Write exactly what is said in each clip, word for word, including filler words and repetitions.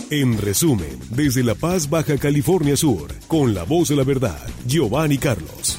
En resumen, desde La Paz, Baja California Sur, con la voz de la verdad, Giovanni Carlos.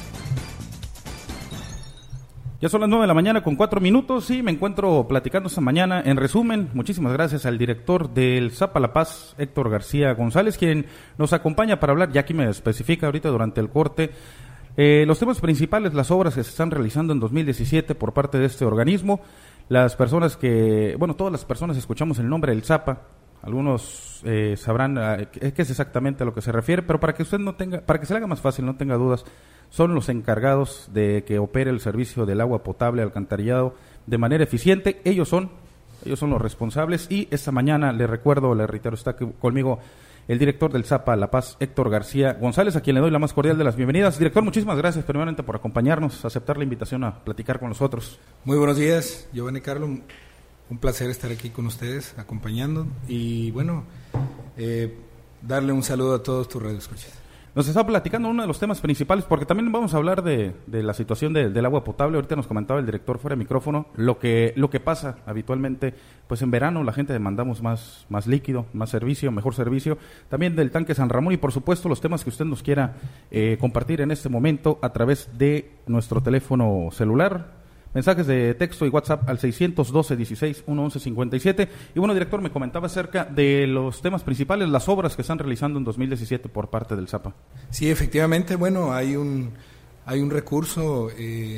Ya son las nueve de la mañana con cuatro minutos y me encuentro platicando esta mañana. En resumen, muchísimas gracias al director del Zapa La Paz, Héctor García González, quien nos acompaña para hablar, ya aquí me especifica ahorita durante el corte, eh, los temas principales, las obras que se están realizando en dos mil diecisiete por parte de este organismo. Las personas que, bueno, todas las personas escuchamos el nombre del Zapa. Algunos eh, sabrán eh, qué es exactamente a lo que se refiere, pero para que usted no tenga, para que se le haga más fácil, no tenga dudas, son los encargados de que opere el servicio del agua potable, alcantarillado de manera eficiente. Ellos son, ellos son los responsables. Y esta mañana, le recuerdo, le reitero, está conmigo el director del Zapa La Paz, Héctor García González, a quien le doy la más cordial de las bienvenidas. Director, muchísimas gracias primeramente por acompañarnos, aceptar la invitación a platicar con nosotros. Muy buenos días, Giovanni Carlos. Un placer estar aquí con ustedes, acompañando, y bueno, eh, darle un saludo a todos tus radioescuchas. Nos está platicando uno de los temas principales, porque también vamos a hablar de, de la situación de, del agua potable. Ahorita nos comentaba el director fuera de micrófono, lo que lo que pasa habitualmente, pues en verano la gente demandamos más, más líquido, más servicio, mejor servicio, también del tanque San Ramón, y por supuesto los temas que usted nos quiera eh, compartir en este momento a través de nuestro teléfono celular. Mensajes de texto y WhatsApp al seiscientos doce, dieciséis, once, cincuenta y siete. Y bueno, director, me comentaba acerca de los temas principales, las obras que están realizando en dos mil diecisiete por parte del Zapa. Sí, efectivamente, bueno, hay un hay un recurso, eh,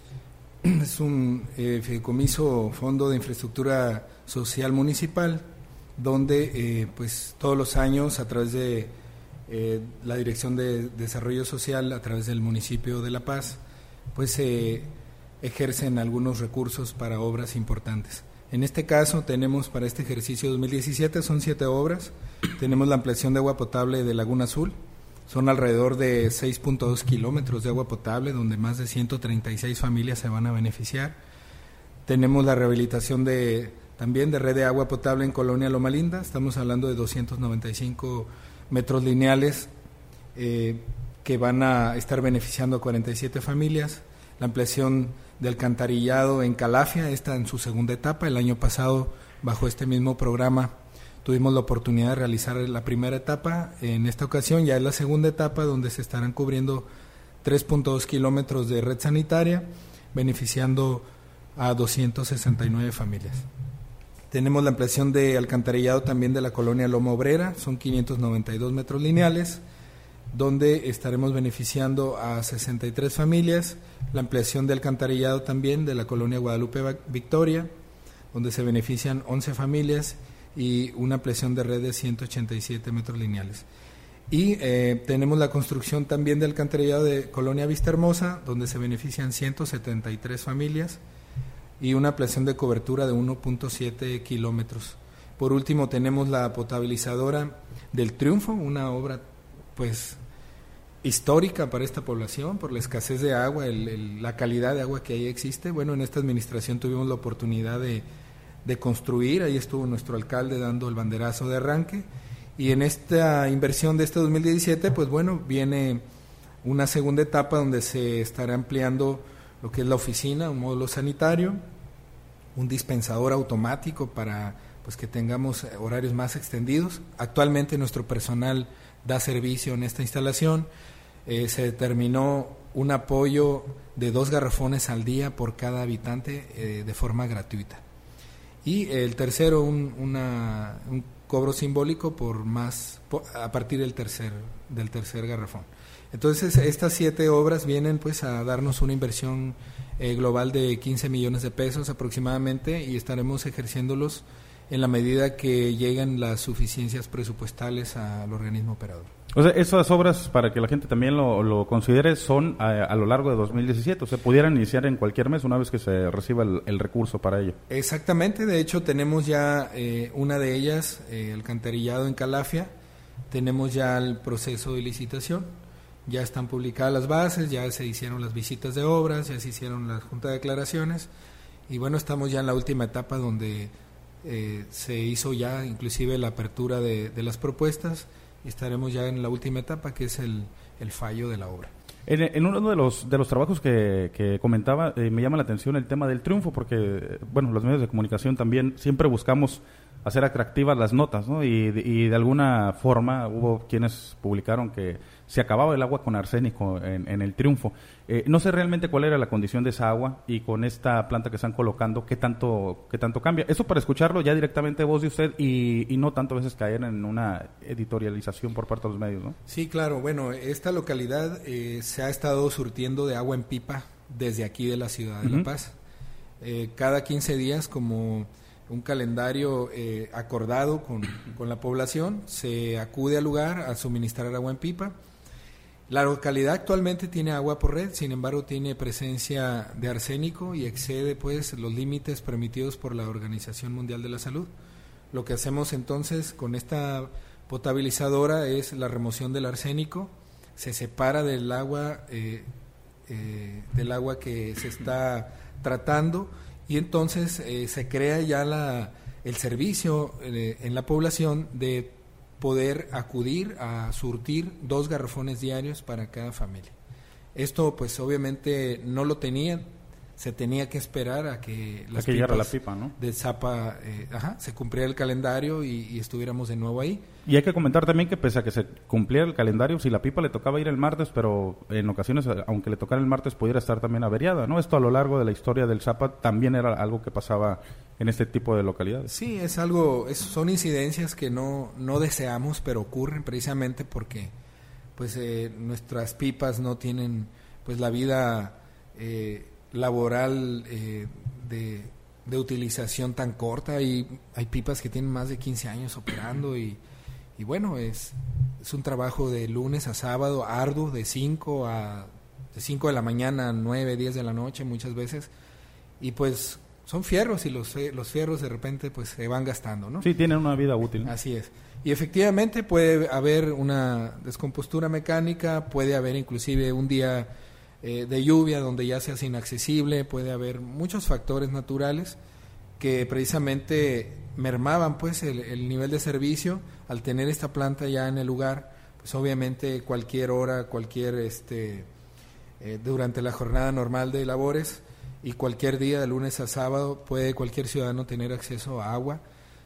es un eh, fideicomiso Fondo de Infraestructura Social Municipal, donde eh, pues todos los años a través de eh, la Dirección de Desarrollo Social, a través del municipio de La Paz, pues se eh, ejercen algunos recursos para obras importantes. En este caso tenemos para este ejercicio dos mil diecisiete, son siete obras. Tenemos la ampliación de agua potable de Laguna Azul, son alrededor de seis punto dos kilómetros de agua potable, donde más de ciento treinta y seis familias se van a beneficiar. Tenemos la rehabilitación de también de red de agua potable en Colonia Loma Linda, estamos hablando de doscientos noventa y cinco metros lineales eh, que van a estar beneficiando a cuarenta y siete familias. La ampliación de alcantarillado en Calafia, está en su segunda etapa. El año pasado, bajo este mismo programa, tuvimos la oportunidad de realizar la primera etapa. En esta ocasión ya es la segunda etapa, donde se estarán cubriendo tres punto dos kilómetros de red sanitaria, beneficiando a doscientas sesenta y nueve familias. Tenemos la ampliación de alcantarillado también de la colonia Loma Obrera, son quinientos noventa y dos metros lineales, donde estaremos beneficiando a sesenta y tres familias. La ampliación de alcantarillado también de la colonia Guadalupe Victoria, donde se benefician once familias, y una ampliación de red de ciento ochenta y siete metros lineales. Y eh, tenemos la construcción también de alcantarillado de colonia Vista Hermosa, donde se benefician ciento setenta y tres familias, y una ampliación de cobertura de uno punto siete kilómetros. Por último, tenemos la potabilizadora del Triunfo, una obra pues histórica para esta población por la escasez de agua, el, el, la calidad de agua que ahí existe. Bueno, en esta administración tuvimos la oportunidad de, de construir, ahí estuvo nuestro alcalde dando el banderazo de arranque, y en esta inversión de este dos mil diecisiete, pues bueno, viene una segunda etapa donde se estará ampliando lo que es la oficina, un módulo sanitario, un dispensador automático para pues que tengamos horarios más extendidos. Actualmente nuestro personal da servicio en esta instalación. Eh, se determinó un apoyo de dos garrafones al día por cada habitante eh, de forma gratuita. Y el tercero, un, una, un cobro simbólico por más por, a partir del tercer, del tercer garrafón. Entonces, estas siete obras vienen pues a darnos una inversión eh, global de quince millones de pesos aproximadamente, y estaremos ejerciéndolos en la medida que lleguen las suficiencias presupuestales al organismo operador. O sea, esas obras, para que la gente también lo, lo considere, son a, a lo largo de dos mil diecisiete, o sea, pudieran iniciar en cualquier mes una vez que se reciba el, el recurso para ello. Exactamente, de hecho tenemos ya eh, una de ellas, eh, alcantarillado en Calafia, tenemos ya el proceso de licitación, ya están publicadas las bases, ya se hicieron las visitas de obras, ya se hicieron las juntas de declaraciones, y bueno, estamos ya en la última etapa donde Eh, se hizo ya inclusive la apertura de, de las propuestas, y estaremos ya en la última etapa, que es el, el fallo de la obra. En, en uno de los de los trabajos que, que comentaba, eh, me llama la atención el tema del Triunfo, porque bueno, los medios de comunicación también siempre buscamos hacer atractivas las notas, ¿no? Y, y de alguna forma hubo quienes publicaron que se acababa el agua con arsénico en, en el Triunfo. Eh, no sé realmente cuál era la condición de esa agua y con esta planta que están colocando, qué tanto qué tanto cambia. Eso para escucharlo ya directamente de voz de usted y, y no tanto a veces caer en una editorialización por parte de los medios, ¿no? Sí, claro. Bueno, esta localidad eh, se ha estado surtiendo de agua en pipa desde aquí de la ciudad de uh-huh. La Paz. Eh, cada quince días, como un calendario eh, acordado con, con la población, se acude al lugar a suministrar agua en pipa. La localidad actualmente tiene agua por red, sin embargo tiene presencia de arsénico y excede pues los límites permitidos por la Organización Mundial de la Salud. Lo que hacemos entonces con esta potabilizadora es la remoción del arsénico, se separa del agua eh, eh, del agua que se está tratando y entonces eh, se crea ya la, el servicio eh, en la población de poder acudir a surtir dos garrafones diarios para cada familia. Esto pues obviamente no lo tenían, se tenía que esperar a que las a que llegara la pipa, ¿no? de Zapa eh, ajá, se cumpliera el calendario y, y estuviéramos de nuevo ahí. Y hay que comentar también que pese a que se cumpliera el calendario, si la pipa le tocaba ir el martes, pero en ocasiones, aunque le tocara el martes, pudiera estar también averiada, ¿no? Esto a lo largo de la historia del Zapa también era algo que pasaba en este tipo de localidades. Sí, es algo, es, son incidencias que no, no deseamos, pero ocurren precisamente porque pues eh, nuestras pipas no tienen pues la vida eh, laboral eh, de, de utilización tan corta y hay pipas que tienen más de quince años operando y, y bueno, es, es un trabajo de lunes a sábado arduo, de cinco a de cinco de la mañana a nueve, diez de la noche muchas veces y pues son fierros y los, los fierros de repente pues se van gastando, ¿no? Sí, tienen una vida útil, ¿no? Así es. Y efectivamente puede haber una descompostura mecánica, puede haber inclusive un día eh, de lluvia donde ya se hace inaccesible, puede haber muchos factores naturales que precisamente mermaban pues el, el nivel de servicio. Al tener esta planta ya en el lugar, pues obviamente cualquier hora, cualquier este eh, durante la jornada normal de labores y cualquier día de lunes a sábado puede cualquier ciudadano tener acceso a agua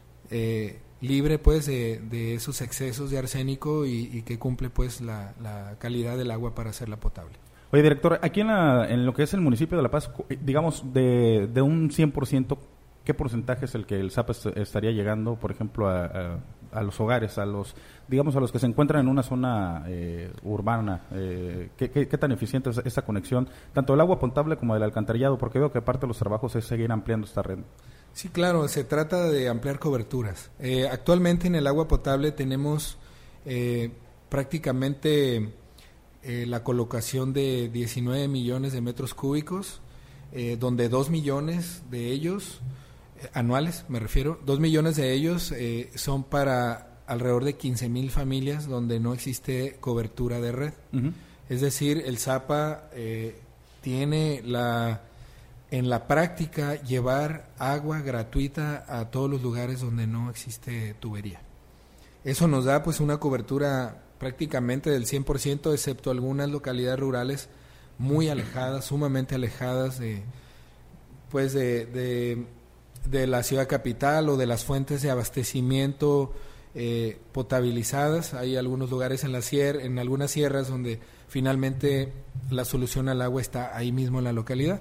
eh, libre pues de, de esos excesos de arsénico y, y que cumple pues la, la calidad del agua para hacerla potable. Oye, director, aquí en, la, en lo que es el municipio de La Paz, digamos, de, de un cien por ciento, ¿qué porcentaje es el que el Zapa estaría llegando, por ejemplo, a, a, a los hogares, a los, digamos, a los que se encuentran en una zona eh, urbana? Eh, ¿qué, qué, ¿Qué tan eficiente es esta conexión, tanto del agua potable como del alcantarillado? Porque veo que parte de los trabajos es seguir ampliando esta red. Sí, claro, se trata de ampliar coberturas. Eh, actualmente en el agua potable tenemos eh, prácticamente eh, la colocación de diecinueve millones de metros cúbicos, eh, donde dos millones de ellos, eh, anuales me refiero, dos millones de ellos eh, son para alrededor de quince mil familias donde no existe cobertura de red. Uh-huh. Es decir, el Zapa eh, tiene la... en la práctica llevar agua gratuita a todos los lugares donde no existe tubería. Eso nos da pues una cobertura prácticamente del cien por ciento, excepto algunas localidades rurales muy alejadas, sumamente alejadas de pues de, de, de la ciudad capital o de las fuentes de abastecimiento eh, potabilizadas. Hay algunos lugares en la sierra, en algunas sierras donde finalmente la solución al agua está ahí mismo en la localidad,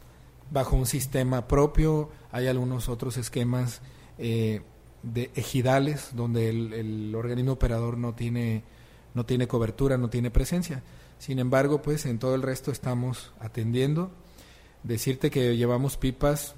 bajo un sistema propio. Hay algunos otros esquemas eh, de ejidales donde el, el organismo operador no tiene no tiene cobertura, no tiene presencia. Sin embargo, pues en todo el resto estamos atendiendo. Decirte que llevamos pipas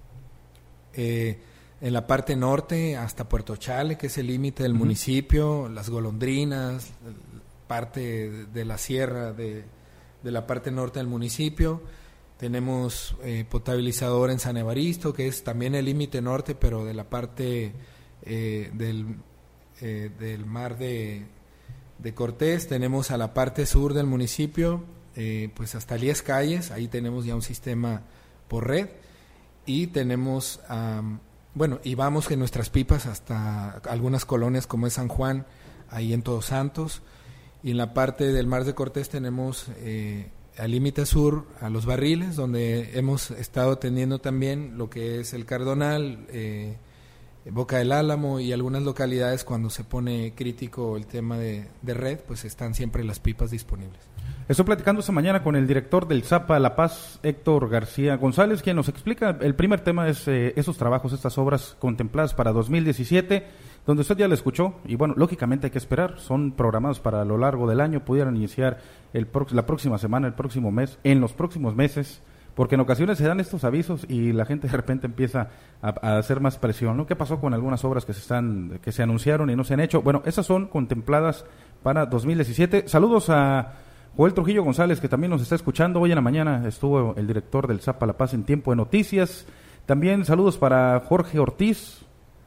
eh, en la parte norte hasta Puerto Chale, que es el límite del uh-huh. municipio, Las Golondrinas, parte de, de la sierra de, de la parte norte del municipio. Tenemos eh, potabilizador en San Evaristo, que es también el límite norte, pero de la parte eh, del, eh, del mar de, de Cortés. Tenemos a la parte sur del municipio, eh, pues hasta Elías Calles, ahí tenemos ya un sistema por red. Y tenemos, um, bueno, y vamos en nuestras pipas hasta algunas colonias como es San Juan, ahí en Todos Santos. Y en la parte del mar de Cortés tenemos... Eh, al límite sur, a Los Barriles, donde hemos estado atendiendo también lo que es el Cardonal, eh, Boca del Álamo y algunas localidades, cuando se pone crítico el tema de, de red, pues están siempre las pipas disponibles. Estoy platicando esta mañana con el director del Zapa La Paz, Héctor García González, quien nos explica, el primer tema es eh, esos trabajos, estas obras contempladas para dos mil diecisiete, donde usted ya lo escuchó, y bueno, lógicamente hay que esperar, son programados para lo largo del año, pudieran iniciar el pro- la próxima semana, el próximo mes, en los próximos meses, porque en ocasiones se dan estos avisos y la gente de repente empieza a, a hacer más presión, ¿no? ¿Qué pasó con algunas obras que se están que se anunciaron y no se han hecho? Bueno, esas son contempladas para dos mil diecisiete. Saludos a Joel Trujillo González, que también nos está escuchando. Hoy en la mañana estuvo el director del Zapa La Paz en Tiempo de Noticias. También saludos para Jorge Ortiz,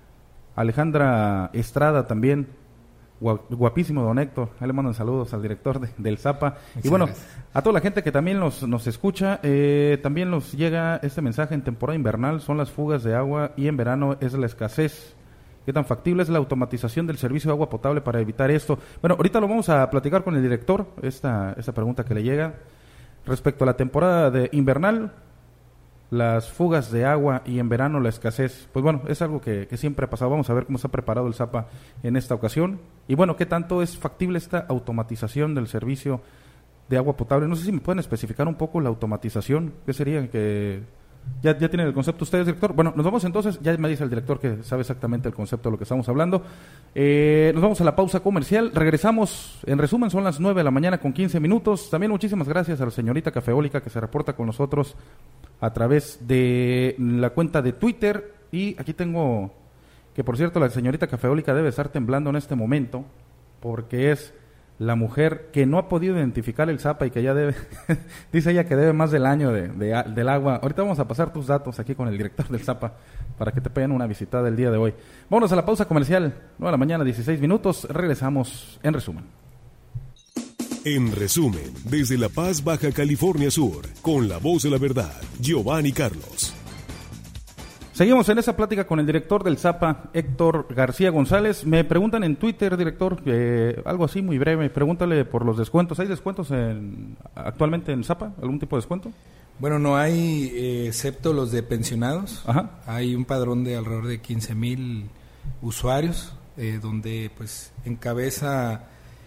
Alejandra Estrada también, guapísimo don Héctor. Ahí le mandan saludos al director de, del Zapa. Muchas y bueno, gracias a toda la gente que también nos, nos escucha. Eh, también nos llega este mensaje: en temporada invernal son las fugas de agua y en verano es la escasez. ¿Qué tan factible es la automatización del servicio de agua potable para evitar esto? Bueno, ahorita lo vamos a platicar con el director, esta, esta pregunta que le llega. Respecto a la temporada de invernal, las fugas de agua y en verano la escasez, pues bueno, es algo que, que siempre ha pasado. Vamos a ver cómo está preparado el Zapa en esta ocasión. Y bueno, ¿qué tanto es factible esta automatización del servicio de agua potable? No sé si me pueden especificar un poco la automatización. ¿Qué sería? Que ¿Ya, ya tienen el concepto ustedes, director? Bueno, nos vamos entonces, ya me dice el director que sabe exactamente el concepto de lo que estamos hablando. Eh, nos vamos a la pausa comercial, regresamos, en resumen son las nueve de la mañana con quince minutos. También muchísimas gracias a la señorita Cafeólica que se reporta con nosotros a través de la cuenta de Twitter. Y aquí tengo que, por cierto, la señorita Cafeólica debe estar temblando en este momento porque es la mujer que no ha podido identificar el Zapa y que ya debe, dice ella que debe más del año de, de, del agua. Ahorita vamos a pasar tus datos aquí con el director del Zapa para que te peguen una visitada el día de hoy. Vámonos a la pausa comercial, nueve de la mañana, dieciséis minutos, regresamos en resumen. En resumen, desde La Paz, Baja California Sur, con la voz de la verdad, Giovanni Carlos. Seguimos en esa plática con el director del Zapa, Héctor García González. Me preguntan en Twitter, director, eh, algo así muy breve, pregúntale por los descuentos. ¿Hay descuentos en, actualmente en Zapa? ¿Algún tipo de descuento? Bueno, no hay, eh, excepto los de pensionados. Ajá. Hay un padrón de alrededor de quince mil usuarios, eh, donde pues encabeza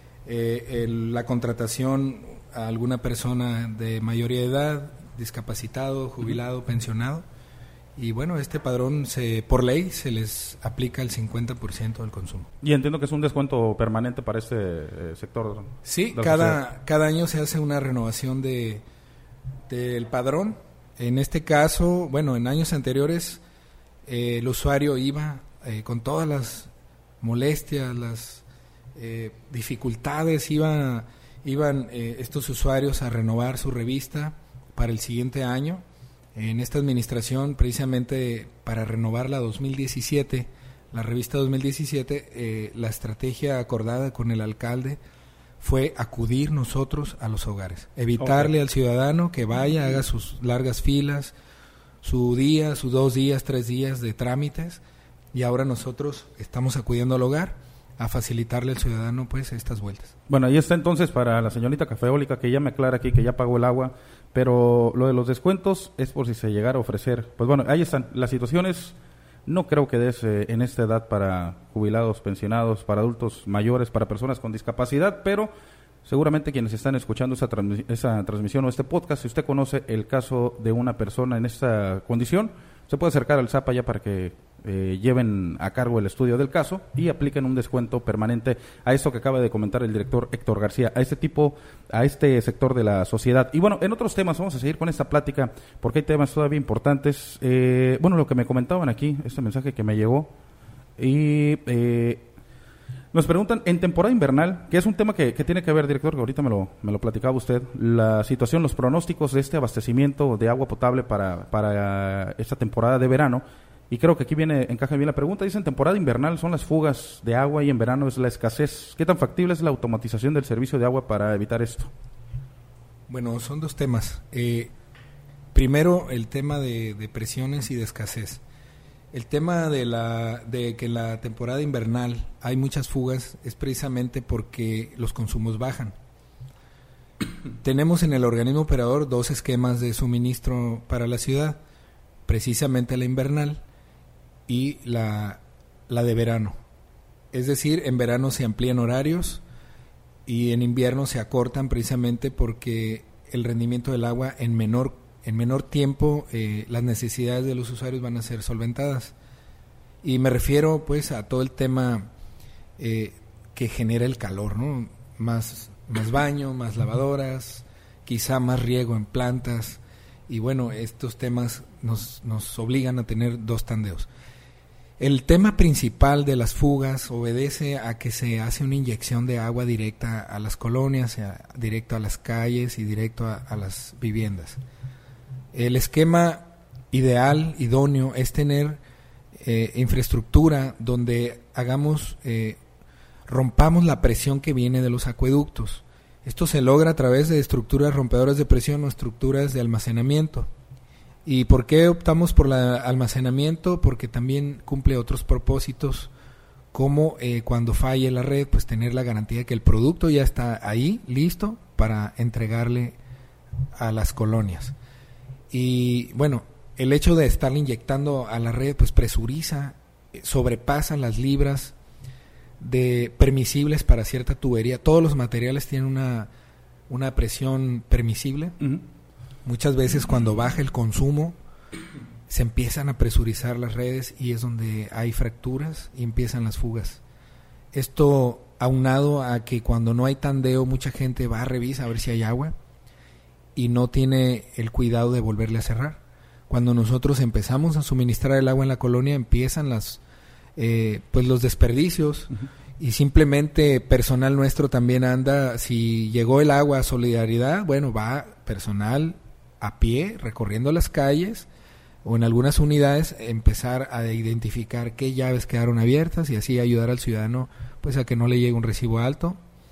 eh, el, la contratación a alguna persona de mayoría de edad, discapacitado, jubilado, uh-huh. pensionado. Y bueno, este padrón, se por ley, se les aplica el cincuenta por ciento del consumo. Y entiendo que es un descuento permanente para este eh, sector. Sí, cada, cada año se hace una renovación de del padrón. En este caso, bueno, en años anteriores, eh, el usuario iba eh, con todas las molestias, las eh, dificultades, iba, iban eh, estos usuarios a renovar su revista para el siguiente año. En esta administración, precisamente para renovar la dos mil diecisiete, la revista dos mil diecisiete, eh, la estrategia acordada con el alcalde fue acudir nosotros a los hogares, evitarle okay. al ciudadano que vaya, haga sus largas filas, su día, sus dos días, tres días de trámites, y ahora nosotros estamos acudiendo al hogar a facilitarle al ciudadano pues estas vueltas. Bueno, ahí está entonces para la señorita Cafeólica, que ya me aclara aquí que ya pagó el agua, pero lo de los descuentos es por si se llegara a ofrecer. Pues bueno, ahí están las situaciones. No creo que des eh, en esta edad para jubilados, pensionados, para adultos mayores, para personas con discapacidad, pero seguramente quienes están escuchando esa, trans- esa transmisión o este podcast, si usted conoce el caso de una persona en esta condición, se puede acercar al Zapa ya para que eh, lleven a cargo el estudio del caso y apliquen un descuento permanente a esto que acaba de comentar el director Héctor García, a este tipo, a este sector de la sociedad. Y bueno, en otros temas, vamos a seguir con esta plática porque hay temas todavía importantes. Eh, bueno, lo que me comentaban aquí, este mensaje que me llegó, y eh, nos preguntan, en temporada invernal, que es un tema que, que tiene que ver, director, que ahorita me lo, me lo platicaba usted, la situación, los pronósticos de este abastecimiento de agua potable para, para esta temporada de verano, y creo que aquí viene, encaja bien la pregunta. Dice, en temporada invernal son las fugas de agua y en verano es la escasez. ¿Qué tan factible es la automatización del servicio de agua para evitar esto? Bueno, son dos temas. Eh, primero, el tema de, de presiones y de escasez. El tema de la de que en la temporada invernal hay muchas fugas es precisamente porque los consumos bajan. Tenemos en el organismo operador dos esquemas de suministro para la ciudad, precisamente la invernal y la la de verano. Es decir, en verano se amplían horarios y en invierno se acortan precisamente porque el rendimiento del agua en menor, en menor tiempo, eh, las necesidades de los usuarios van a ser solventadas. Y me refiero pues a todo el tema eh, que genera el calor, ¿no? Más, más baño, más lavadoras, quizá más riego en plantas, y bueno, estos temas nos, nos obligan a tener dos tandeos. El tema principal de las fugas obedece a que se hace una inyección de agua directa a las colonias, a, directo a las calles y directo a, a las viviendas. El esquema ideal, idóneo, es tener eh, infraestructura donde hagamos, eh, rompamos la presión que viene de los acueductos. Esto se logra a través de estructuras rompedoras de presión o estructuras de almacenamiento. ¿Y por qué optamos por el almacenamiento? Porque también cumple otros propósitos, como eh, cuando falle la red, pues tener la garantía de que el producto ya está ahí, listo, para entregarle a las colonias. Y bueno, el hecho de estarle inyectando a la red, pues presuriza, sobrepasa las libras de permisibles para cierta tubería. Todos los materiales tienen una, una presión permisible. Uh-huh. Muchas veces cuando baja el consumo se empiezan a presurizar las redes y es donde hay fracturas y empiezan las fugas. Esto aunado a que cuando no hay tandeo mucha gente va a revisar a ver si hay agua y no tiene el cuidado de volverle a cerrar. Cuando nosotros empezamos a suministrar el agua en la colonia empiezan las eh, pues los desperdicios. Uh-huh. Y simplemente personal nuestro también anda, si llegó el agua a Solidaridad, bueno, va personal a pie, recorriendo las calles o en algunas unidades, empezar a identificar qué llaves quedaron abiertas y así ayudar al ciudadano pues a que no le llegue un recibo alto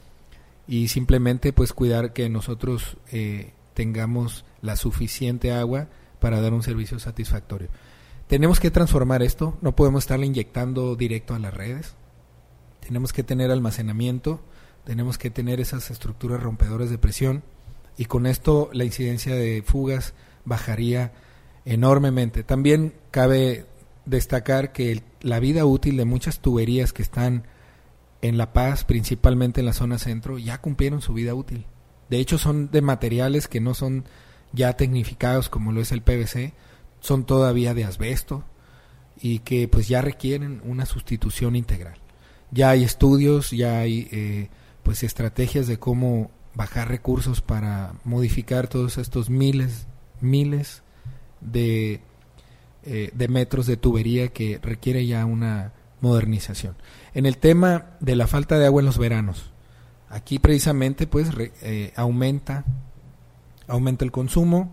y simplemente pues cuidar que nosotros eh, tengamos la suficiente agua para dar un servicio satisfactorio. Tenemos que transformar esto, no podemos estarle inyectando directo a las redes, tenemos que tener almacenamiento, tenemos que tener esas estructuras rompedoras de presión y con esto la incidencia de fugas bajaría enormemente. También cabe destacar que el, la vida útil de muchas tuberías que están en La Paz, principalmente en la zona centro, ya cumplieron su vida útil. De hecho son de materiales que no son ya tecnificados como lo es el P V C, son todavía de asbesto y que pues ya requieren una sustitución integral. Ya hay estudios, ya hay eh, pues estrategias de cómo bajar recursos para modificar todos estos miles, miles de, eh, de metros de tubería que requiere ya una modernización. En el tema de la falta de agua en los veranos, aquí precisamente pues re, eh, aumenta, aumenta el consumo,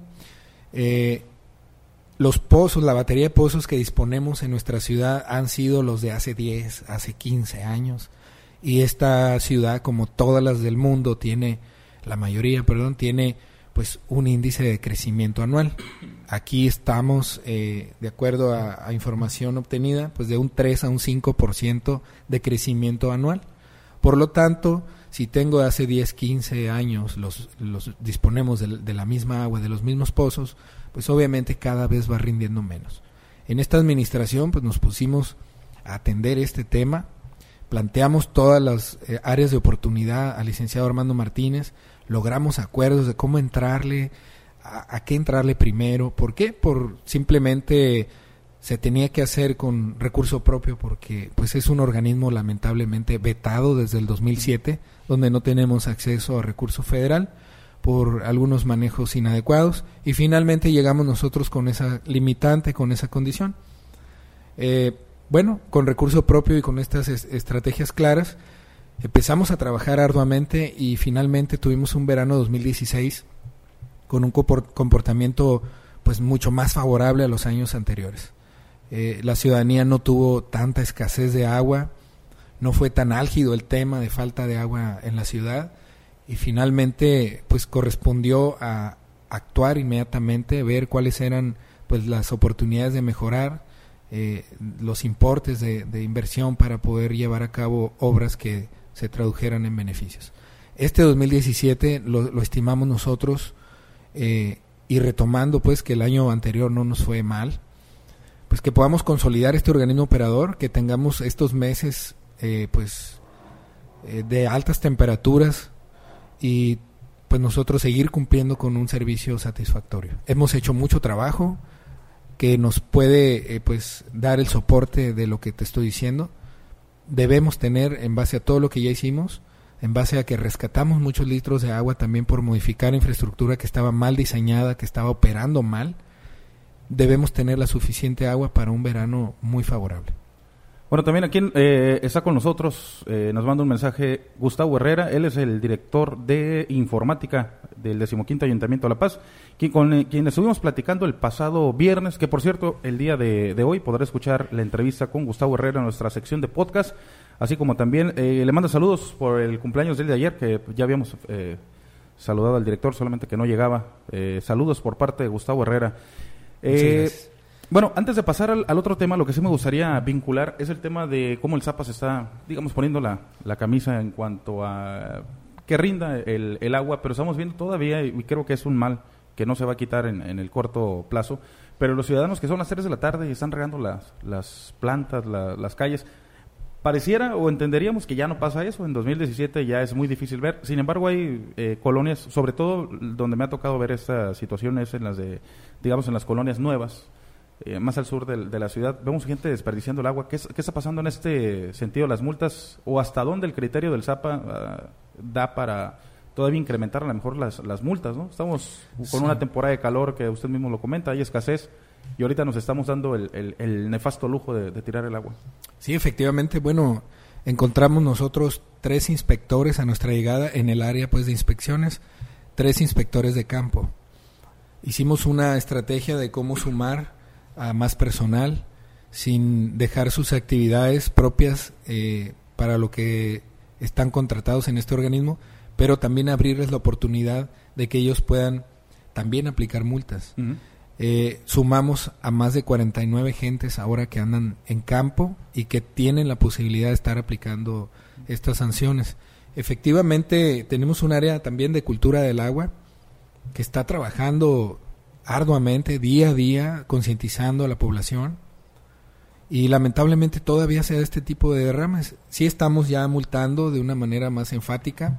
eh, los pozos, la batería de pozos que disponemos en nuestra ciudad han sido los de hace diez, hace quince años, y esta ciudad, como todas las del mundo, tiene, la mayoría, perdón, tiene pues un índice de crecimiento anual. Aquí estamos, eh, de acuerdo a, a información obtenida, pues de un tres a un cinco por ciento de crecimiento anual. Por lo tanto, si tengo de hace diez, quince años, los, los disponemos de, de la misma agua, de los mismos pozos, pues obviamente cada vez va rindiendo menos. En esta administración pues nos pusimos a atender este tema, planteamos todas las eh, áreas de oportunidad al licenciado Armando Martínez, logramos acuerdos de cómo entrarle, a, a qué entrarle primero. ¿Por qué? Por simplemente se tenía que hacer con recurso propio porque pues es un organismo lamentablemente vetado desde el dos mil siete, donde no tenemos acceso a recurso federal por algunos manejos inadecuados y finalmente llegamos nosotros con esa limitante, con esa condición. Eh, bueno, con recurso propio y con estas es, estrategias claras, empezamos a trabajar arduamente y finalmente tuvimos un verano dos mil dieciséis con un comportamiento pues mucho más favorable a los años anteriores. Eh, la ciudadanía no tuvo tanta escasez de agua, no fue tan álgido el tema de falta de agua en la ciudad y finalmente pues correspondió a actuar inmediatamente, ver cuáles eran pues las oportunidades de mejorar, eh, los importes de, de inversión para poder llevar a cabo obras que se tradujeran en beneficios. Este dos mil diecisiete lo, lo estimamos nosotros eh, y retomando pues que el año anterior no nos fue mal, pues que podamos consolidar este organismo operador, que tengamos estos meses eh, pues eh, de altas temperaturas y pues nosotros seguir cumpliendo con un servicio satisfactorio. Hemos hecho mucho trabajo que nos puede eh, pues dar el soporte de lo que te estoy diciendo. Debemos tener, en base a todo lo que ya hicimos, en base a que rescatamos muchos litros de agua también por modificar infraestructura que estaba mal diseñada, que estaba operando mal, debemos tener la suficiente agua para un verano muy favorable. Bueno, también aquí eh, está con nosotros, eh, nos manda un mensaje Gustavo Herrera, él es el director de informática del decimoquinto Ayuntamiento de La Paz, quien, con eh, quien estuvimos platicando el pasado viernes, que por cierto, el día de, de hoy podrá escuchar la entrevista con Gustavo Herrera en nuestra sección de podcast, así como también eh, le manda saludos por el cumpleaños del de ayer, que ya habíamos eh, saludado al director, solamente que no llegaba. Eh, saludos por parte de Gustavo Herrera. Eh, bueno, antes de pasar al, al otro tema, lo que sí me gustaría vincular es el tema de cómo el Zapa se está, digamos, poniendo la, la camisa en cuanto a que rinda el, el agua, pero estamos viendo todavía, y creo que es un mal que no se va a quitar en, en el corto plazo, pero los ciudadanos que son las tres de la tarde y están regando las, las plantas, la, las calles, pareciera o entenderíamos que ya no pasa eso, en dos mil diecisiete ya es muy difícil ver, sin embargo hay eh, colonias, sobre todo donde me ha tocado ver esta situación es en las de, digamos, en las colonias nuevas, eh, más al sur de, de la ciudad, vemos gente desperdiciando el agua. ¿Qué, ¿Qué está pasando en este sentido? ¿Las multas o hasta dónde el criterio del Zapa uh, da para todavía incrementar a lo mejor las, las multas, ¿no? Estamos con sí. una temporada de calor que usted mismo lo comenta, hay escasez, y ahorita nos estamos dando el, el, el nefasto lujo de, de tirar el agua. Sí, efectivamente, bueno, encontramos nosotros tres inspectores a nuestra llegada en el área pues de inspecciones, tres inspectores de campo. Hicimos una estrategia de cómo sumar a más personal sin dejar sus actividades propias eh, para lo que están contratados en este organismo, pero también abrirles la oportunidad de que ellos puedan también aplicar multas. Uh-huh. Eh, sumamos a más de cuarenta y nueve gentes ahora que andan en campo y que tienen la posibilidad de estar aplicando estas sanciones. Efectivamente, tenemos un área también de cultura del agua que está trabajando arduamente, día a día, concientizando a la población, y lamentablemente todavía se da este tipo de derrames. Sí estamos ya multando de una manera más enfática.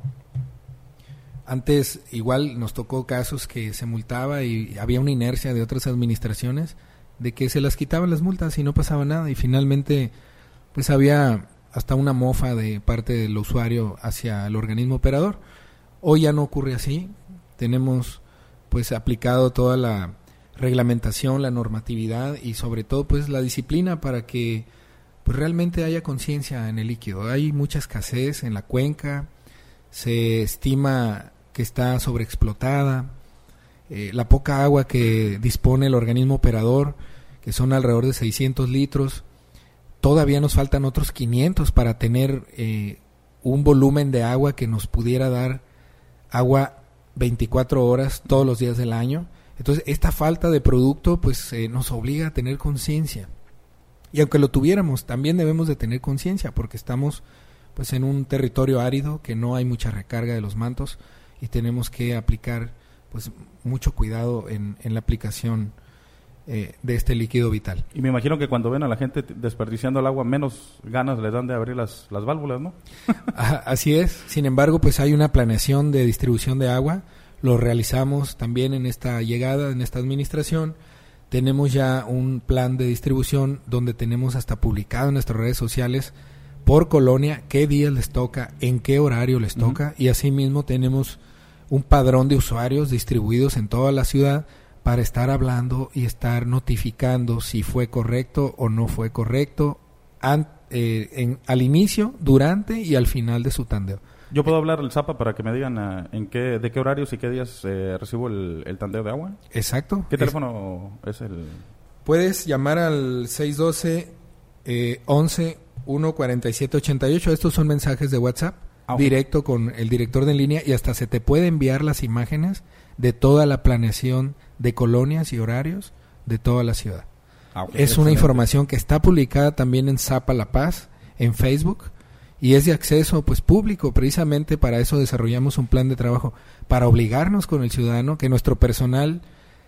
Antes igual nos tocó casos que se multaba y había una inercia de otras administraciones de que se las quitaban las multas y no pasaba nada, y finalmente pues había hasta una mofa de parte del usuario hacia el organismo operador. Hoy ya no ocurre así, tenemos pues aplicado toda la reglamentación, la normatividad y sobre todo pues la disciplina para que pues realmente haya conciencia en el líquido. Hay mucha escasez en la cuenca, se estima que está sobreexplotada, eh, la poca agua que dispone el organismo operador, que son alrededor de seiscientos litros, todavía nos faltan otros quinientos para tener eh, un volumen de agua que nos pudiera dar agua veinticuatro horas todos los días del año. Entonces esta falta de producto pues eh, nos obliga a tener conciencia, y aunque lo tuviéramos también debemos de tener conciencia porque estamos pues en un territorio árido que no hay mucha recarga de los mantos y tenemos que aplicar pues mucho cuidado en, en la aplicación eh, de este líquido vital. Y me imagino que cuando ven a la gente desperdiciando el agua, menos ganas les dan de abrir las, las válvulas, ¿no? Así es. Sin embargo, pues hay una planeación de distribución de agua. Lo realizamos también en esta llegada, en esta administración. Tenemos ya un plan de distribución donde tenemos hasta publicado en nuestras redes sociales por colonia qué días les toca, en qué horario les uh-huh. toca, y asimismo tenemos un padrón de usuarios distribuidos en toda la ciudad para estar hablando y estar notificando si fue correcto o no fue correcto an, eh, en, al inicio, durante y al final de su tandeo. ¿Yo puedo hablar al Zapa para que me digan uh, en qué, de qué horarios y qué días eh, recibo el, el tandeo de agua? Exacto. ¿Qué es, teléfono es el...? Puedes llamar al seis uno dos, eh, once, uno cuarenta y siete ochenta y ocho. Estos son mensajes de WhatsApp ah, okay. directo con el director de en línea, y hasta se te puede enviar las imágenes de toda la planeación de colonias y horarios de toda la ciudad. Ah, okay. Es Excelente. Una información que está publicada también en Zapa La Paz, en Facebook, y es de acceso pues público. Precisamente para eso desarrollamos un plan de trabajo, para obligarnos con el ciudadano, que nuestro personal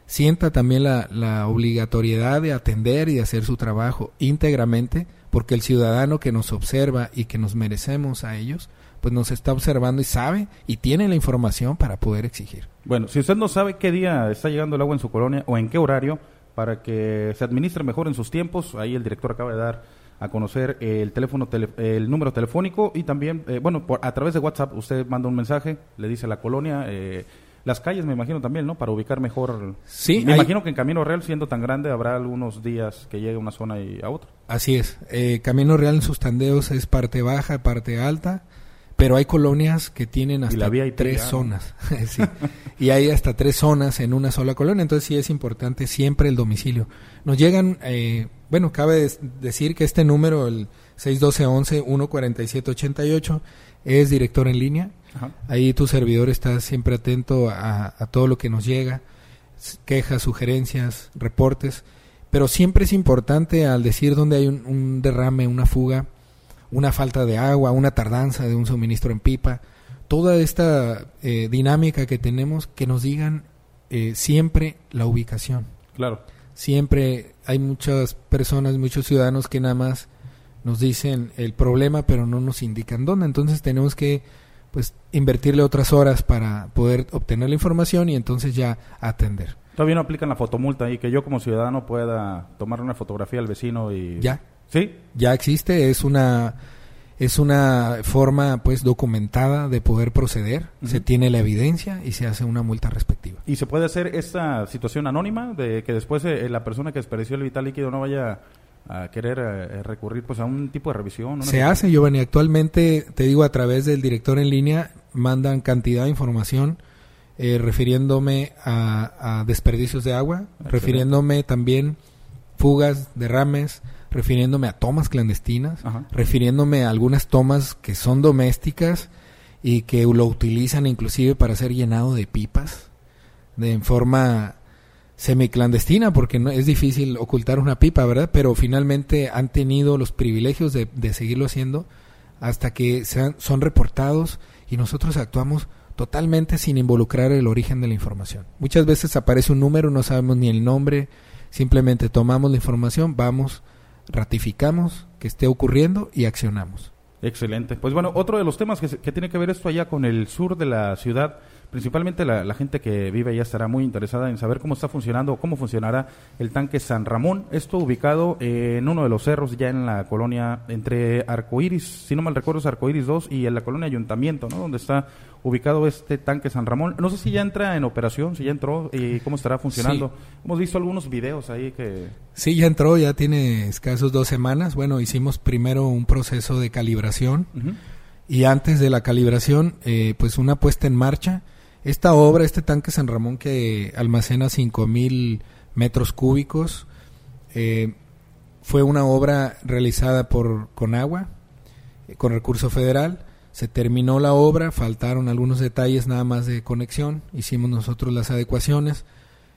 sienta también la, la obligatoriedad de atender y de hacer su trabajo íntegramente, porque el ciudadano que nos observa y que nos merecemos a ellos, pues nos está observando y sabe y tiene la información para poder exigir. Bueno, si usted no sabe qué día está llegando el agua en su colonia o en qué horario, para que se administre mejor en sus tiempos, ahí el director acaba de dar a conocer el teléfono, tele, el número telefónico y también, eh, bueno, por, a través de WhatsApp usted manda un mensaje, le dice a la colonia, eh, las calles me imagino también, ¿no? Para ubicar mejor. Sí. Me hay... imagino que en Camino Real, siendo tan grande, habrá algunos días que llegue a una zona y a otra. Así es. Eh, Camino Real en sus tandeos es parte baja, parte alta, pero hay colonias que tienen hasta tres ya, zonas. Sí. Y hay hasta tres zonas en una sola colonia, entonces sí es importante siempre el domicilio. Nos llegan, eh, bueno, cabe decir que este número, el seis uno dos once uno cuarenta y siete ochenta y ocho, es director en línea. Ajá. Ahí tu servidor está siempre atento a, a todo lo que nos llega, quejas, sugerencias, reportes, pero siempre es importante al decir dónde hay un, un derrame, una fuga, una falta de agua, una tardanza de un suministro en pipa, toda esta eh, dinámica que tenemos, que nos digan eh, siempre la ubicación. Claro. Siempre hay muchas personas, muchos ciudadanos que nada más nos dicen el problema, pero no nos indican dónde. Entonces tenemos que pues invertirle otras horas para poder obtener la información y entonces ya atender. Todavía no aplican la fotomulta y que yo como ciudadano pueda tomar una fotografía al vecino y... Ya. ¿Sí? Ya existe, es una es una forma pues documentada de poder proceder, uh-huh. Se tiene la evidencia y se hace una multa respectiva. ¿Y se puede hacer esta situación anónima de que después eh, la persona que desperdició el vital líquido no vaya a querer eh, recurrir pues a un tipo de revisión? Se hace, Giovanni, actualmente te digo a través del director en línea mandan cantidad de información eh, refiriéndome a, a desperdicios de agua, excelente. Refiriéndome también fugas, derrames, refiriéndome a tomas clandestinas, ajá. Refiriéndome a algunas tomas que son domésticas y que lo utilizan inclusive para ser llenado de pipas de en forma semiclandestina, porque no es difícil ocultar una pipa, ¿verdad? Pero finalmente han tenido los privilegios de, de seguirlo haciendo hasta que sean, son reportados y nosotros actuamos totalmente sin involucrar el origen de la información. Muchas veces aparece un número, no sabemos ni el nombre, simplemente tomamos la información, vamos, ratificamos que esté ocurriendo y accionamos. Excelente. Pues bueno, otro de los temas que, se, que tiene que ver esto allá con el sur de la ciudad, principalmente la, la gente que vive allá estará muy interesada en saber cómo está funcionando, cómo funcionará el tanque San Ramón. Esto ubicado eh, en uno de los cerros ya en la colonia entre Arcoíris, si no mal recuerdo es Arcoíris dos y en la colonia Ayuntamiento, ¿no? Donde está ubicado este tanque San Ramón. No sé si ya entra en operación, si ya entró y cómo estará funcionando. Sí. Hemos visto algunos videos ahí que... Sí, ya entró, ya tiene escasos dos semanas. Bueno, hicimos primero un proceso de calibración uh-huh. y antes de la calibración, eh, pues una puesta en marcha. Esta obra, este tanque San Ramón que almacena cinco mil metros cúbicos, eh, fue una obra realizada por Conagua, eh, con recurso federal. Se terminó la obra, faltaron algunos detalles nada más de conexión, hicimos nosotros las adecuaciones,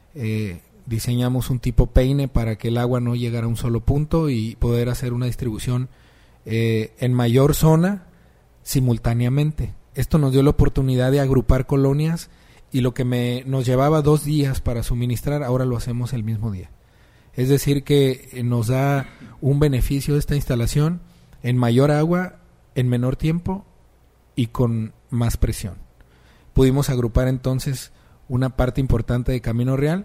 eh, diseñamos un tipo peine para que el agua no llegara a un solo punto y poder hacer una distribución eh, en mayor zona simultáneamente. Esto nos dio la oportunidad de agrupar colonias y lo que me nos llevaba dos días para suministrar, ahora lo hacemos el mismo día. Es decir que eh, nos da un beneficio esta instalación en mayor agua, en menor tiempo y con más presión. Pudimos agrupar entonces una parte importante de Camino Real,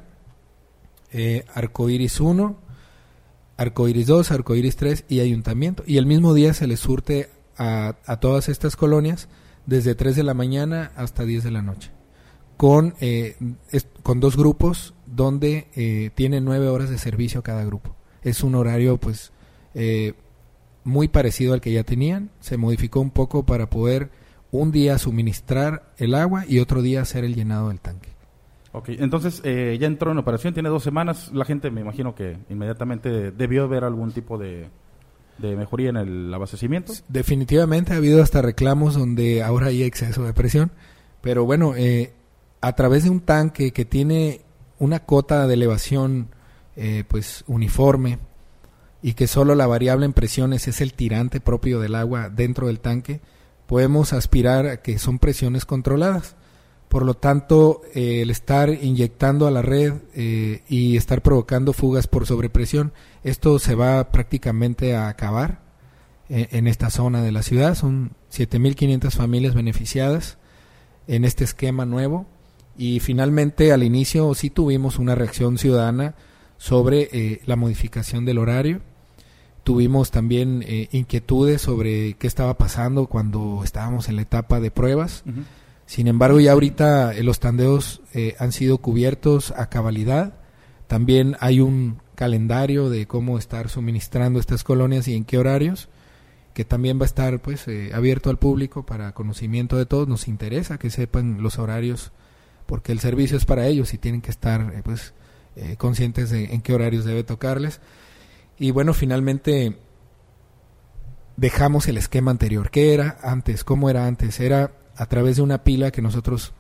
eh, Arcoíris uno, Arcoíris dos, Arcoíris tres y Ayuntamiento. Y el mismo día se les surte a, a todas estas colonias desde tres de la mañana hasta diez de la noche. Con, eh, es, con dos grupos donde eh, tienen nueve horas de servicio cada grupo. Es un horario pues eh, muy parecido al que ya tenían. Se modificó un poco para poder un día suministrar el agua y otro día hacer el llenado del tanque. Ok, entonces eh, ya entró en operación, tiene dos semanas. La gente me imagino que inmediatamente debió ver algún tipo de, de mejoría en el abastecimiento. Definitivamente ha habido hasta reclamos donde ahora hay exceso de presión. Pero bueno, eh, a través de un tanque que tiene una cota de elevación eh, pues uniforme y que solo la variable en presiones es el tirante propio del agua dentro del tanque, podemos aspirar a que son presiones controladas. Por lo tanto, eh, el estar inyectando a la red eh, y estar provocando fugas por sobrepresión, esto se va prácticamente a acabar eh, en esta zona de la ciudad. Son siete mil quinientas familias beneficiadas en este esquema nuevo. Y finalmente, al inicio sí tuvimos una reacción ciudadana sobre eh, la modificación del horario. Tuvimos también eh, inquietudes sobre qué estaba pasando cuando estábamos en la etapa de pruebas. Uh-huh. Sin embargo, ya ahorita eh, los tandeos eh, han sido cubiertos a cabalidad. También hay un calendario de cómo estar suministrando estas colonias y en qué horarios, que también va a estar pues eh, abierto al público para conocimiento de todos. Nos interesa que sepan los horarios, porque el servicio es para ellos y tienen que estar eh, pues eh, conscientes de en qué horarios debe tocarles. Y bueno, finalmente dejamos el esquema anterior. ¿Qué era antes? ¿Cómo era antes? Era a través de una pila que nosotros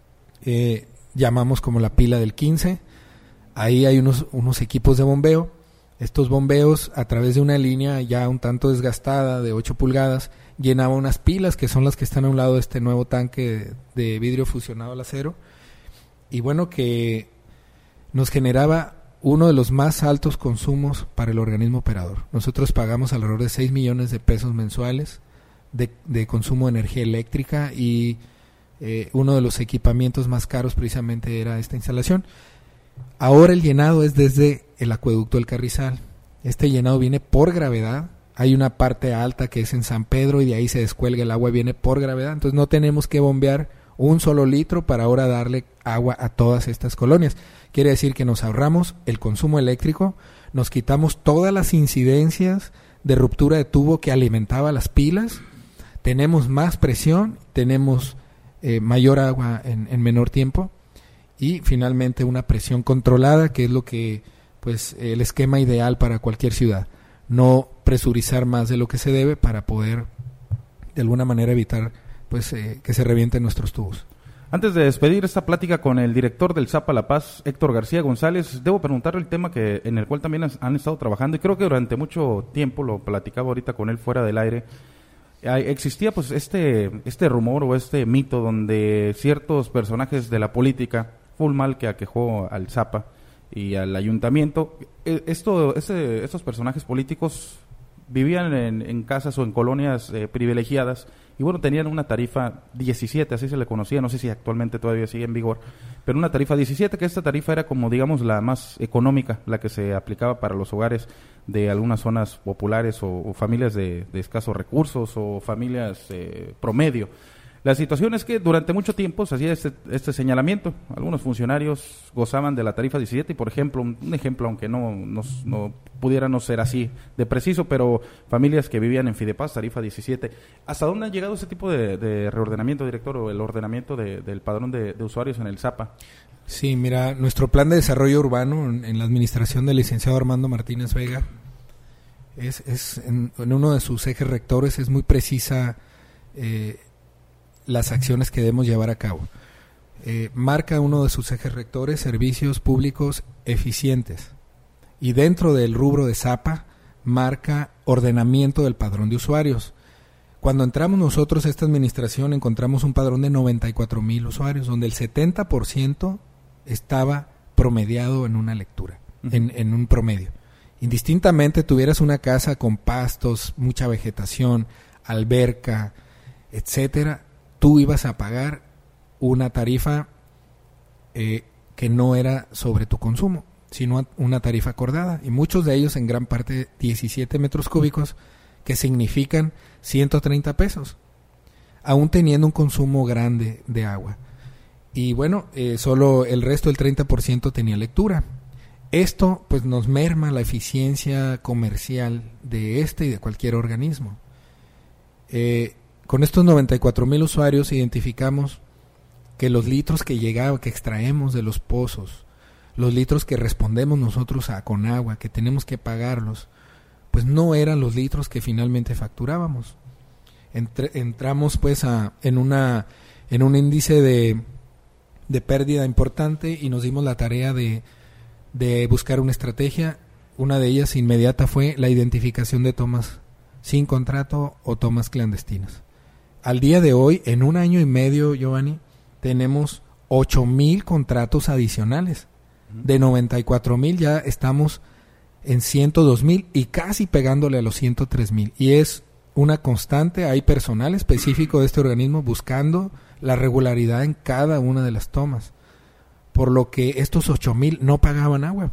eh, llamamos como la pila del quince. Ahí hay unos, unos equipos de bombeo. Estos bombeos, a través de una línea ya un tanto desgastada de ocho pulgadas, llenaba unas pilas que son las que están a un lado de este nuevo tanque de vidrio fusionado al acero. Y bueno, que nos generaba uno de los más altos consumos para el organismo operador. Nosotros pagamos alrededor de seis millones de pesos mensuales de, de consumo de energía eléctrica y eh, uno de los equipamientos más caros precisamente era esta instalación. Ahora el llenado es desde el acueducto del Carrizal. Este llenado viene por gravedad. Hay una parte alta que es en San Pedro y de ahí se descuelga el agua, viene por gravedad. Entonces no tenemos que bombear un solo litro para ahora darle agua a todas estas colonias. Quiere decir que nos ahorramos el consumo eléctrico, nos quitamos todas las incidencias de ruptura de tubo que alimentaba las pilas, tenemos más presión, tenemos eh, mayor agua en, en menor tiempo y finalmente una presión controlada, que es lo que pues el esquema ideal para cualquier ciudad. No presurizar más de lo que se debe para poder de alguna manera evitar pues eh, que se revienten nuestros tubos. Antes de despedir esta plática con el director del Zapa La Paz, Héctor García González, debo preguntarle el tema que en el cual también han estado trabajando y creo que durante mucho tiempo, lo platicaba ahorita con él fuera del aire, existía pues este este rumor o este mito donde ciertos personajes de la política, fue un mal que aquejó al Zapa y al ayuntamiento, esto este, estos personajes políticos vivían en, en casas o en colonias eh, privilegiadas y bueno, tenían una tarifa diecisiete, así se le conocía, no sé si actualmente todavía sigue en vigor, pero una tarifa diecisiete, que esta tarifa era como digamos la más económica, la que se aplicaba para los hogares de algunas zonas populares o, o familias de, de escasos recursos o familias eh, promedio. La situación es que durante mucho tiempo se hacía este, este señalamiento. Algunos funcionarios gozaban de la tarifa diecisiete y, por ejemplo, un, un ejemplo, aunque no, no, no pudiera no ser así de preciso, pero familias que vivían en Fidepaz, tarifa diecisiete. ¿Hasta dónde ha llegado ese tipo de, de reordenamiento, director, o el ordenamiento de, del padrón de, de usuarios en el Zapa? Sí, mira, nuestro plan de desarrollo urbano en, en la administración del licenciado Armando Martínez Vega es, es en, en uno de sus ejes rectores es muy precisa eh, las acciones que debemos llevar a cabo. Eh, marca uno de sus ejes rectores servicios públicos eficientes y dentro del rubro de Zapa marca ordenamiento del padrón de usuarios. Cuando entramos nosotros a esta administración encontramos un padrón de noventa y cuatro mil usuarios donde el setenta por ciento estaba promediado en una lectura, uh-huh. en, en un promedio. Indistintamente tuvieras una casa con pastos, mucha vegetación, alberca, etcétera, tú ibas a pagar una tarifa eh, que no era sobre tu consumo, sino una tarifa acordada. Y muchos de ellos, en gran parte, diecisiete metros cúbicos, que significan ciento treinta pesos, aún teniendo un consumo grande de agua. Y bueno, eh, solo el resto, el treinta por ciento, tenía lectura. Esto pues nos merma la eficiencia comercial de este y de cualquier organismo. Eh, Con estos noventa y cuatro mil usuarios identificamos que los litros que llegaba, que extraemos de los pozos, los litros que respondemos nosotros a con agua, que tenemos que pagarlos, pues no eran los litros que finalmente facturábamos. Entre, entramos pues a, en una en un índice de, de pérdida importante y nos dimos la tarea de, de buscar una estrategia. Una de ellas inmediata fue la identificación de tomas sin contrato o tomas clandestinas. Al día de hoy, en un año y medio, Giovanni, tenemos ocho mil contratos adicionales. De noventa y cuatro mil ya estamos en ciento dos mil y casi pegándole a los ciento tres mil. Y es una constante, hay personal específico de este organismo buscando la regularidad en cada una de las tomas. Por lo que estos ocho mil no pagaban agua.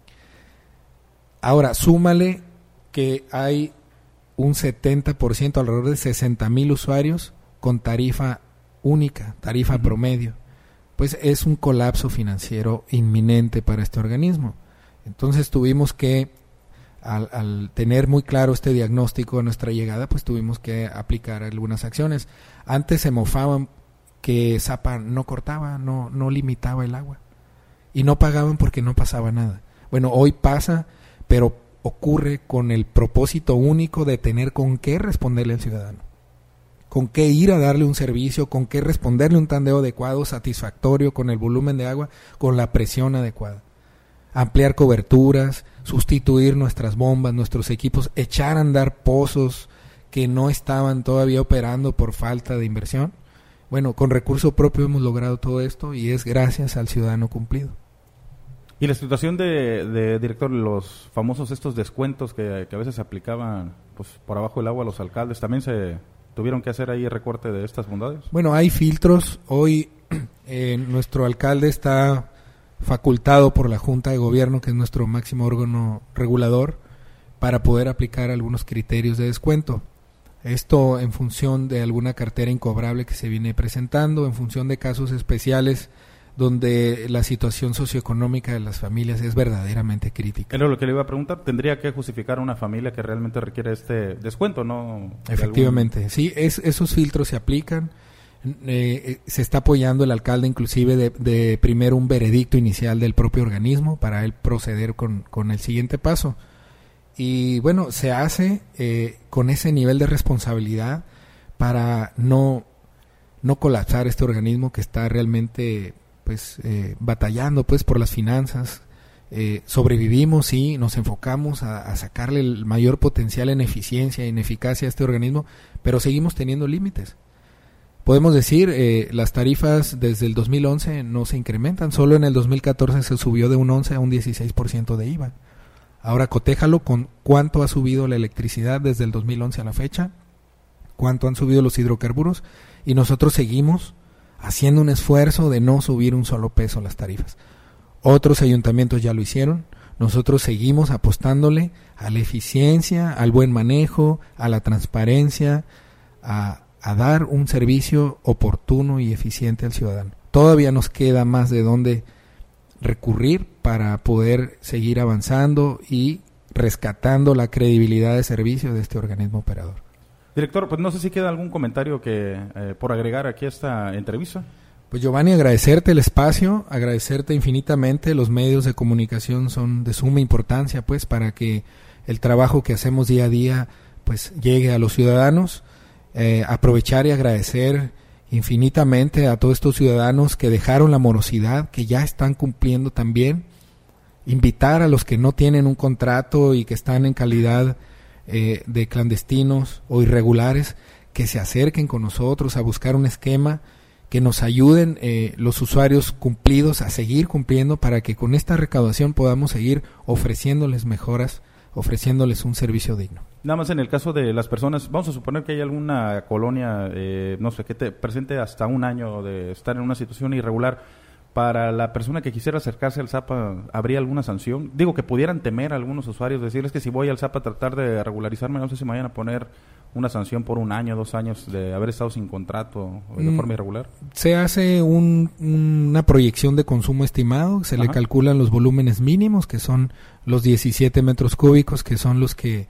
Ahora, súmale que hay un setenta por ciento, alrededor de sesenta mil usuarios con tarifa única, tarifa uh-huh. promedio. Pues es un colapso financiero inminente para este organismo. Entonces tuvimos que, al, al tener muy claro este diagnóstico de nuestra llegada, pues tuvimos que aplicar algunas acciones. Antes se mofaban que Zapa no cortaba, no, no limitaba el agua. Y no pagaban porque no pasaba nada. Bueno, hoy pasa, pero ocurre con el propósito único de tener con qué responderle al ciudadano. Con qué ir a darle un servicio, con qué responderle un tandeo adecuado, satisfactorio, con el volumen de agua, con la presión adecuada. Ampliar coberturas, sustituir nuestras bombas, nuestros equipos, echar a andar pozos que no estaban todavía operando por falta de inversión. Bueno, con recurso propio hemos logrado todo esto y es gracias al ciudadano cumplido. Y la situación de, de director, los famosos estos descuentos que, que a veces se aplicaban pues por abajo del agua a los alcaldes, ¿también se tuvieron que hacer ahí recorte de estas bondades? Bueno, hay filtros. Hoy eh, nuestro alcalde está facultado por la Junta de Gobierno, que es nuestro máximo órgano regulador, para poder aplicar algunos criterios de descuento. Esto en función de alguna cartera incobrable que se viene presentando, en función de casos especiales donde la situación socioeconómica de las familias es verdaderamente crítica. Era lo que le iba a preguntar, ¿tendría que justificar una familia que realmente requiere este descuento, no? Efectivamente, algún... sí, es, esos filtros se aplican, eh, se está apoyando el alcalde inclusive de, de primero un veredicto inicial del propio organismo para él proceder con, con el siguiente paso. Y bueno, se hace eh, con ese nivel de responsabilidad para no, no colapsar este organismo que está realmente pues eh, batallando pues por las finanzas. Eh, sobrevivimos, sí, nos enfocamos a, a sacarle el mayor potencial en eficiencia y en eficacia a este organismo, pero seguimos teniendo límites. Podemos decir, eh, las tarifas desde el dos mil once no se incrementan, solo en el dos mil catorce se subió de un once a un dieciséis por ciento de I V A. Ahora cotéjalo con cuánto ha subido la electricidad desde el dos mil once a la fecha, cuánto han subido los hidrocarburos, y nosotros seguimos haciendo un esfuerzo de no subir un solo peso las tarifas. Otros ayuntamientos ya lo hicieron, nosotros seguimos apostándole a la eficiencia, al buen manejo, a la transparencia, a, a dar un servicio oportuno y eficiente al ciudadano. Todavía nos queda más de dónde recurrir para poder seguir avanzando y rescatando la credibilidad de servicio de este organismo operador. Director, pues no sé si queda algún comentario que eh, por agregar aquí a esta entrevista. Pues Giovanni, agradecerte el espacio, agradecerte infinitamente. Los medios de comunicación son de suma importancia pues para que el trabajo que hacemos día a día pues llegue a los ciudadanos. Eh, aprovechar y agradecer infinitamente a todos estos ciudadanos que dejaron la morosidad, que ya están cumpliendo también. Invitar a los que no tienen un contrato y que están en calidad eh, de clandestinos o irregulares, que se acerquen con nosotros a buscar un esquema, que nos ayuden eh, los usuarios cumplidos a seguir cumpliendo para que con esta recaudación podamos seguir ofreciéndoles mejoras, ofreciéndoles un servicio digno. Nada más en el caso de las personas, vamos a suponer que hay alguna colonia, eh, no sé, que te presente hasta un año de estar en una situación irregular. Para la persona que quisiera acercarse al Zapa, ¿habría alguna sanción? Digo, que pudieran temer a algunos usuarios, decirles que si voy al Zapa a tratar de regularizarme, no sé si me vayan a poner una sanción por un año, dos años de haber estado sin contrato de mm, forma irregular. Se hace un, una proyección de consumo estimado, se Ajá. le calculan los volúmenes mínimos, que son los diecisiete metros cúbicos, que son los que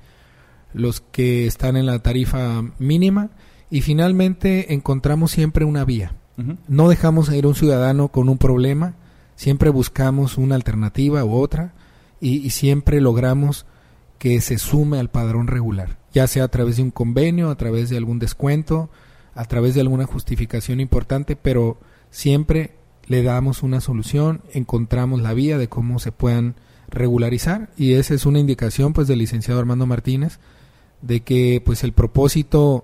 los que están en la tarifa mínima, y finalmente encontramos siempre una vía. Uh-huh. No dejamos ir a un ciudadano con un problema, siempre buscamos una alternativa u otra, y, y siempre logramos que se sume al padrón regular, ya sea a través de un convenio, a través de algún descuento, a través de alguna justificación importante, pero siempre le damos una solución, encontramos la vía de cómo se puedan regularizar, y esa es una indicación pues del licenciado Armando Martínez, de que pues el propósito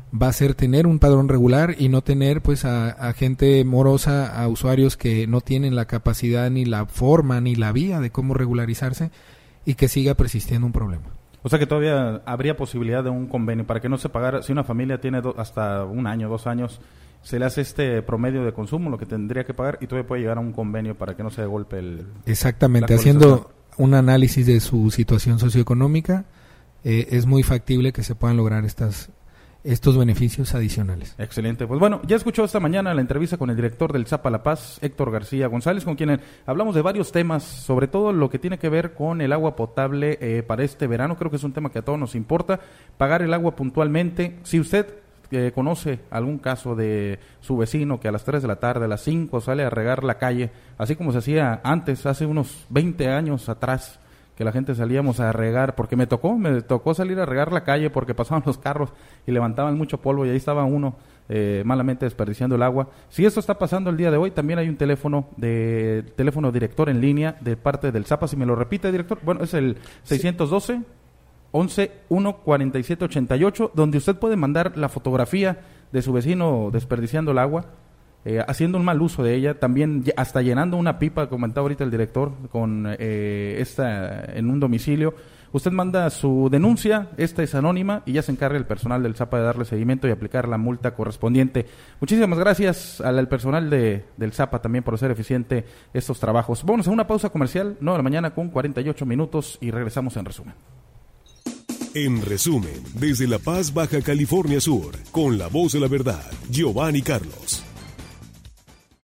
va a ser tener un padrón regular y no tener pues a, a gente morosa, a usuarios que no tienen la capacidad ni la forma ni la vía de cómo regularizarse y que siga persistiendo un problema. O sea que todavía habría posibilidad de un convenio para que no se pagara, si una familia tiene do, hasta un año, dos años, se le hace este promedio de consumo, lo que tendría que pagar, y todavía puede llegar a un convenio para que no se golpe el... Exactamente, haciendo un análisis de su situación socioeconómica, eh, es muy factible que se puedan lograr estas estos beneficios adicionales. Excelente. Pues bueno, ya escuchó esta mañana la entrevista con el director del Zapa La Paz, Héctor García González, con quien hablamos de varios temas, sobre todo lo que tiene que ver con el agua potable eh, para este verano. Creo que es un tema que a todos nos importa, pagar el agua puntualmente. Si usted eh, conoce algún caso de su vecino que a las tres de la tarde, a las cinco sale a regar la calle, así como se hacía antes, hace unos veinte años atrás, que la gente salíamos a regar, porque me tocó, me tocó salir a regar la calle porque pasaban los carros y levantaban mucho polvo y ahí estaba uno eh, malamente desperdiciando el agua. Si esto está pasando el día de hoy, también hay un teléfono de teléfono director en línea de parte del Zapa, si me lo repite, director. Bueno, es el seiscientos doce, once, uno, cuarenta y siete, ochenta y ocho, donde usted puede mandar la fotografía de su vecino desperdiciando el agua, Eh, haciendo un mal uso de ella, también hasta llenando una pipa, comentaba ahorita el director, con eh, esta en un domicilio. Usted manda su denuncia, esta es anónima y ya se encarga el personal del Zapa de darle seguimiento y aplicar la multa correspondiente. Muchísimas gracias al, al personal de, del Zapa también por hacer eficiente estos trabajos. Vamos a una pausa comercial, nueve de la mañana con cuarenta y ocho minutos y regresamos en resumen. En resumen, desde La Paz, Baja California Sur, con la voz de la verdad, Giovanni Carlos.